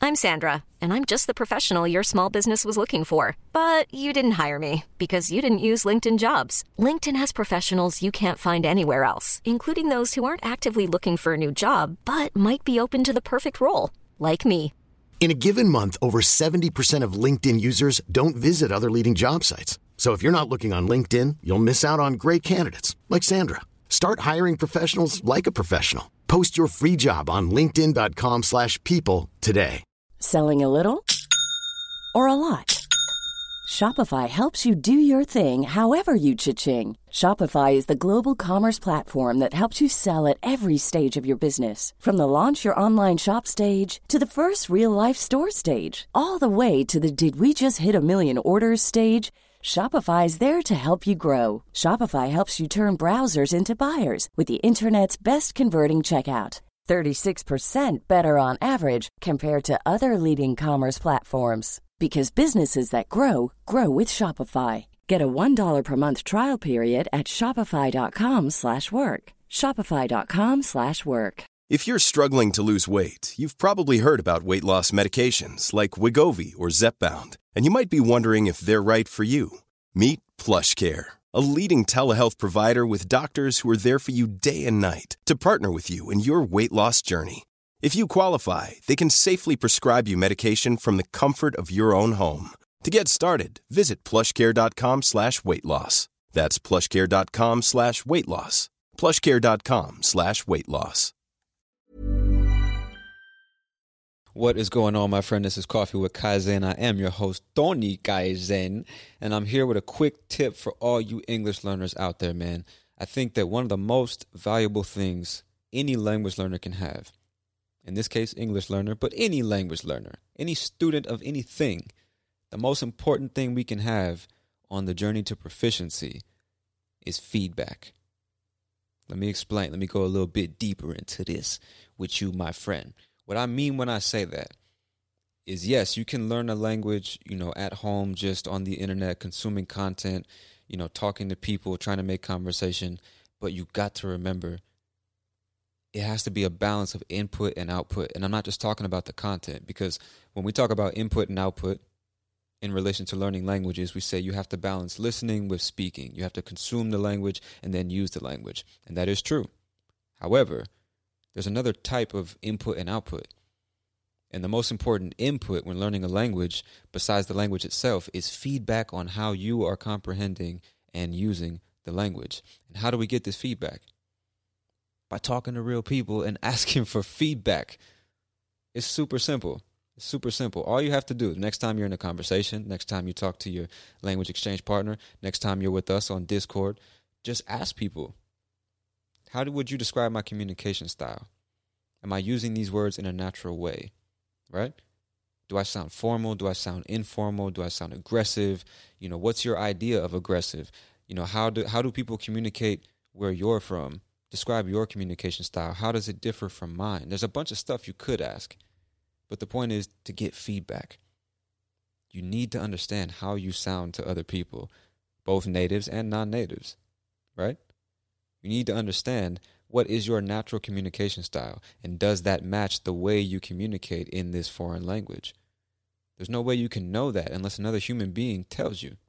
I'm Sandra, and I'm just the professional your small business was looking for. But you didn't hire me because you didn't use LinkedIn Jobs. LinkedIn has professionals you can't find anywhere else, including those who aren't actively looking for a new job, but might be open to the perfect role, like me. In a given month, over 70% of LinkedIn users don't visit other leading job sites. So if you're not looking on LinkedIn, you'll miss out on great candidates like Sandra. Start hiring professionals like a professional. Post your free job on linkedin.com/people today. Selling a little or a lot? Shopify helps you do your thing however you cha-ching. Shopify is the global commerce platform that helps you sell at every stage of your business. From the launch your online shop stage to the first real-life store stage, all the way to the did we just hit a million orders stage. Shopify is there to help you grow. Shopify helps you turn browsers into buyers with the internet's best converting checkout. 36% better on average compared to other leading commerce platforms. Because businesses that grow, grow with Shopify. Get a $1 per month trial period at shopify.com/work. Shopify.com/work. If you're struggling to lose weight, you've probably heard about weight loss medications like Wegovy or Zepbound, and you might be wondering if they're right for you. Meet PlushCare, a leading telehealth provider with doctors who are there for you day and night to partner with you in your weight loss journey. If you qualify, they can safely prescribe you medication from the comfort of your own home. To get started, visit plushcare.com/weightloss. That's plushcare.com/weightloss. plushcare.com/weightloss. What is going on, my friend? This is Coffee with Kaizen. I am your host, Tony Kaizen, and I'm here with a quick tip for all you English learners out there, man. I think that one of the most valuable things any language learner can have, in this case, English learner, but any language learner, any student of anything, the most important thing we can have on the journey to proficiency is feedback. Let me explain. Let me go a little bit deeper into this with you, my friend. What I mean when I say that is, yes, you can learn a language, at home, just on the internet, consuming content, talking to people, trying to make conversation. But you got to remember, it has to be a balance of input and output. And I'm not just talking about the content, because when we talk about input and output in relation to learning languages, we say you have to balance listening with speaking. You have to consume the language and then use the language. And that is true. However, there's another type of input and output. And the most important input when learning a language, besides the language itself, is feedback on how you are comprehending and using the language. And how do we get this feedback? By talking to real people and asking for feedback. It's super simple. It's super simple. All you have to do, next time you're in a conversation, next time you talk to your language exchange partner, next time you're with us on Discord, just ask people, would you describe my communication style? Am I using these words in a natural way? Right? Do I sound formal? Do I sound informal? Do I sound aggressive? What's your idea of aggressive? How do people communicate where you're from? Describe your communication style. How does it differ from mine? There's a bunch of stuff you could ask, but the point is to get feedback. You need to understand how you sound to other people, both natives and non-natives, right? You need to understand what is your natural communication style, and does that match the way you communicate in this foreign language? There's no way you can know that unless another human being tells you.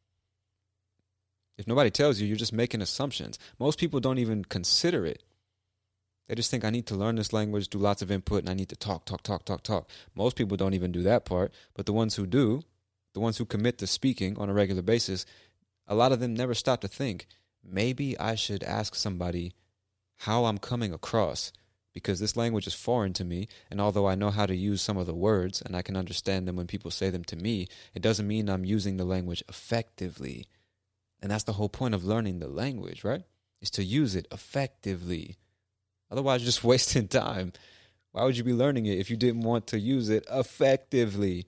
If nobody tells you, you're just making assumptions. Most people don't even consider it. They just think, I need to learn this language, do lots of input, and I need to talk. Most people don't even do that part, but the ones who do, the ones who commit to speaking on a regular basis, a lot of them never stop to think, maybe I should ask somebody how I'm coming across, because this language is foreign to me, and although I know how to use some of the words and I can understand them when people say them to me, it doesn't mean I'm using the language effectively. And that's the whole point of learning the language, right? Is to use it effectively. Otherwise, you're just wasting time. Why would you be learning it if you didn't want to use it effectively?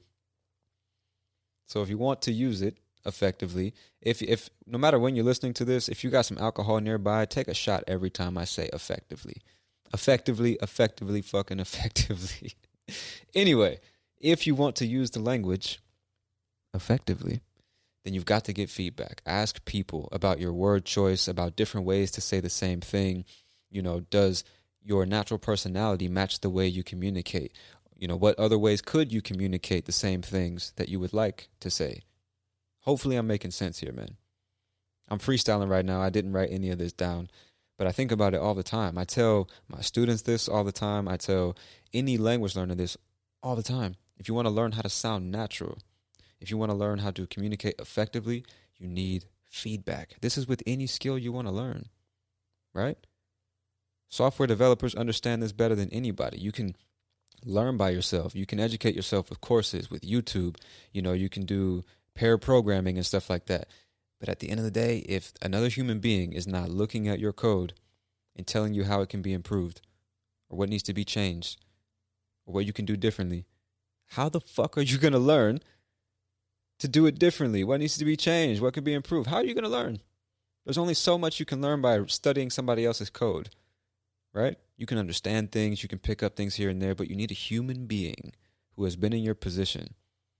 So if you want to use it effectively, if no matter when you're listening to this, if you got some alcohol nearby, take a shot every time I say effectively. Effectively, fucking effectively. Anyway, if you want to use the language effectively, then you've got to get feedback. Ask people about your word choice, about different ways to say the same thing. Does your natural personality match the way you communicate? What other ways could you communicate the same things that you would like to say? Hopefully I'm making sense here, man. I'm freestyling right now. I didn't write any of this down, but I think about it all the time. I tell my students this all the time. I tell any language learner this all the time. If you want to learn how to sound natural, if you want to learn how to communicate effectively, you need feedback. This is with any skill you want to learn, right? Software developers understand this better than anybody. You can learn by yourself. You can educate yourself with courses, with YouTube. You can do pair programming and stuff like that. But at the end of the day, if another human being is not looking at your code and telling you how it can be improved or what needs to be changed or what you can do differently, how the fuck are you going to learn to do it differently? What needs to be changed? What could be improved? How are you going to learn? There's only so much you can learn by studying somebody else's code, right? You can understand things, you can pick up things here and there, but you need a human being who has been in your position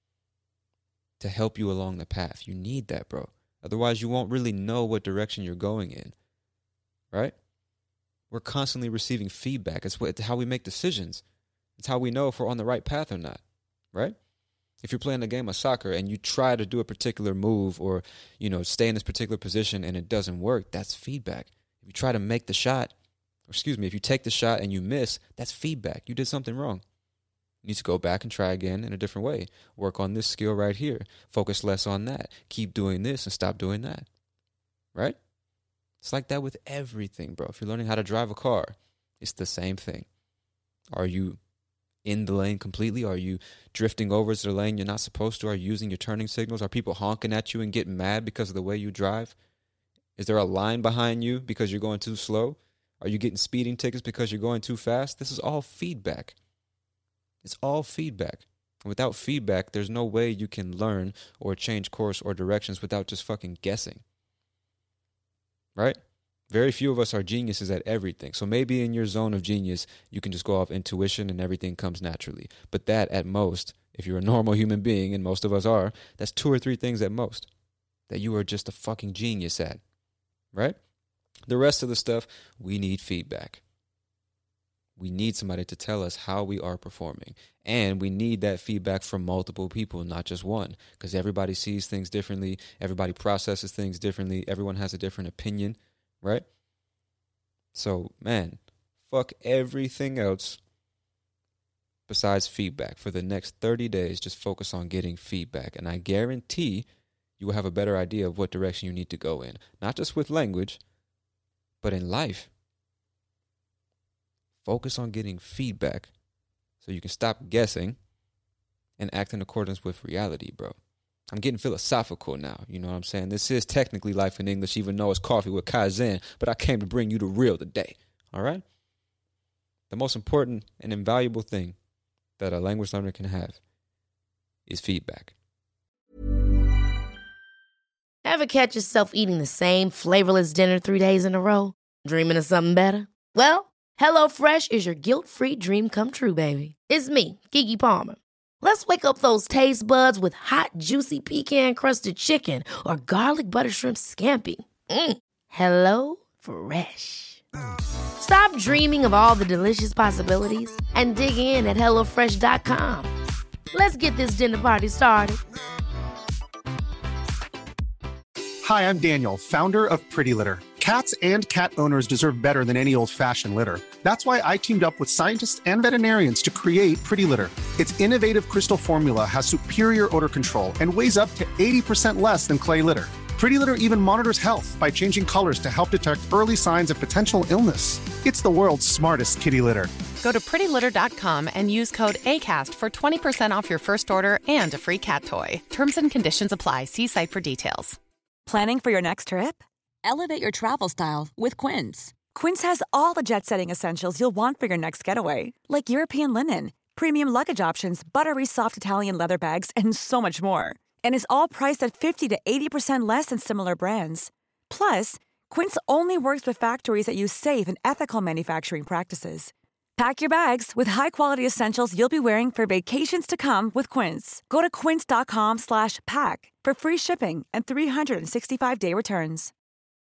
to help you along the path. You need that, bro. Otherwise, you won't really know what direction you're going in, right? We're constantly receiving feedback. It's how we make decisions. It's how we know if we're on the right path or not, right? If you're playing a game of soccer and you try to do a particular move or, stay in this particular position and it doesn't work, that's feedback. If you try to make the shot, if you take the shot and you miss, that's feedback. You did something wrong. You need to go back and try again in a different way. Work on this skill right here. Focus less on that. Keep doing this and stop doing that. Right? It's like that with everything, bro. If you're learning how to drive a car, it's the same thing. Are you in the lane completely? Are you drifting over to the lane you're not supposed to? Are you using your turning signals? Are people honking at you and getting mad because of the way you drive? Is there a line behind you because you're going too slow? Are you getting speeding tickets because you're going too fast? This is all feedback. It's all feedback. And without feedback, there's no way you can learn or change course or directions without just fucking guessing. Right? Very few of us are geniuses at everything. So maybe in your zone of genius, you can just go off intuition and everything comes naturally. But that, at most, if you're a normal human being, and most of us are, that's 2 or 3 things at most that you are just a fucking genius at. Right? The rest of the stuff, we need feedback. We need somebody to tell us how we are performing. And we need that feedback from multiple people, not just one. Because everybody sees things differently. Everybody processes things differently. Everyone has a different opinion, right? So, man, fuck everything else besides feedback. For the next 30 days, just focus on getting feedback. And I guarantee you will have a better idea of what direction you need to go in. Not just with language, but in life. Focus on getting feedback so you can stop guessing and act in accordance with reality, bro. I'm getting philosophical now, you know what I'm saying? This is technically Life in English, even though it's Coffee with Kaizen, but I came to bring you the real today, all right? The most important and invaluable thing that a language learner can have is feedback. Ever catch yourself eating the same flavorless dinner 3 days in a row? Dreaming of something better? Well, HelloFresh is your guilt-free dream come true, baby. It's me, Keke Palmer. Let's wake up those taste buds with hot, juicy pecan-crusted chicken or garlic butter shrimp scampi. Hello Fresh. Stop dreaming of all the delicious possibilities and dig in at HelloFresh.com. Let's get this dinner party started. Hi, I'm Daniel, founder of Pretty Litter. Cats and cat owners deserve better than any old-fashioned litter. That's why I teamed up with scientists and veterinarians to create Pretty Litter. Its innovative crystal formula has superior odor control and weighs up to 80% less than clay litter. Pretty Litter even monitors health by changing colors to help detect early signs of potential illness. It's the world's smartest kitty litter. Go to prettylitter.com and use code ACAST for 20% off your first order and a free cat toy. Terms and conditions apply. See site for details. Planning for your next trip? Elevate your travel style with Quince. Quince has all the jet-setting essentials you'll want for your next getaway, like European linen, premium luggage options, buttery soft Italian leather bags, and so much more. And is all priced at 50 to 80% less than similar brands. Plus, Quince only works with factories that use safe and ethical manufacturing practices. Pack your bags with high-quality essentials you'll be wearing for vacations to come with Quince. Go to quince.com/pack for free shipping and 365-day returns.